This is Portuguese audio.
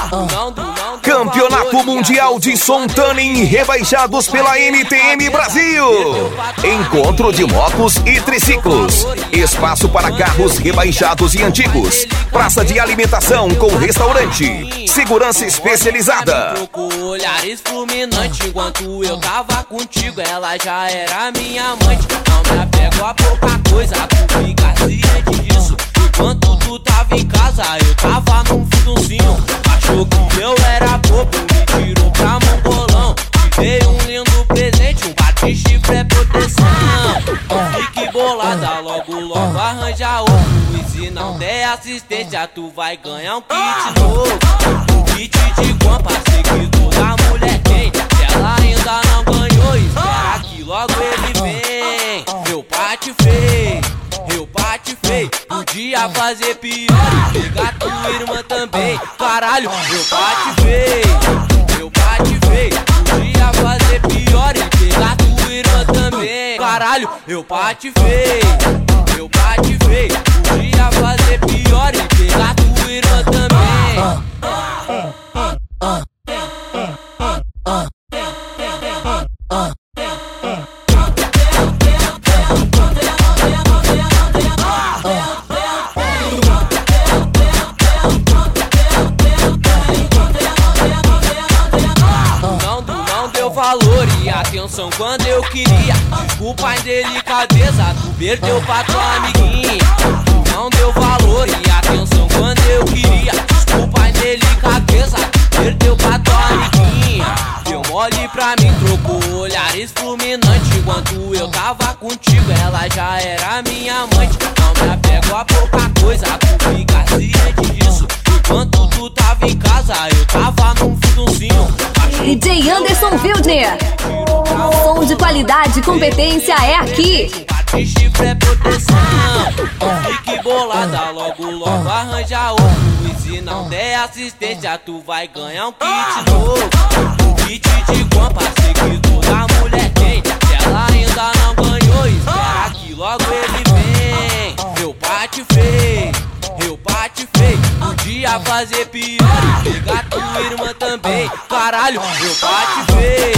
Campeonato Mundial de Som Tuning rebaixados pela MTM Brasil. Encontro de motos e triciclos. Espaço para carros rebaixados e antigos. Praça de alimentação com restaurante. Segurança especializada. Olhares fulminantes, enquanto eu tava contigo, ela já era minha amante. Não me apego a pouca coisa, tu fica ciente disso. Enquanto tu tava em casa, eu tava num fundunzinho. Achou que eu era bobo, me tirou pra mongolão. Te dei um lindo presente, um bate-chifre é proteção. Fique bolada, logo arranja outro. E se não der assistência, tu vai ganhar um kit novo. Um kit de guampa, seguido da mulher tem. Se ela ainda não ganhou, espera que logo ele vem. Eu bate feio, podia fazer pior e pegar tua irmã também. Caralho, eu bate feio, podia fazer pior e pegar tua irmã também. Caralho, eu bate feio, podia fazer pior e pegar tua irmã também. Valor e atenção quando eu queria. Desculpa a indelicadeza, tu perdeu pra tua amiguinha. Tu não deu valor e atenção quando eu queria. Desculpa a indelicadeza, tu perdeu pra tua amiguinha. Deu mole pra mim, trocou olhares fulminantes. Enquanto eu tava contigo, ela já era minha amante. Não me apego a pouca coisa, tu fica ciente disso. Enquanto tu tava em casa, eu tava num fundunzinho. DJ Anderson Wildner. Som de qualidade e competência é aqui. Chifre é proteção. Fique bolada, logo arranja outro. E se não der assistência, tu vai ganhar um kit novo. Um kit de guampa, seguido da mulher tem. Se ela ainda não ganhou, espera que logo ele vem. Eu bate feio, podia fazer pior e pegar tua irmã também. Caralho, eu bate feio,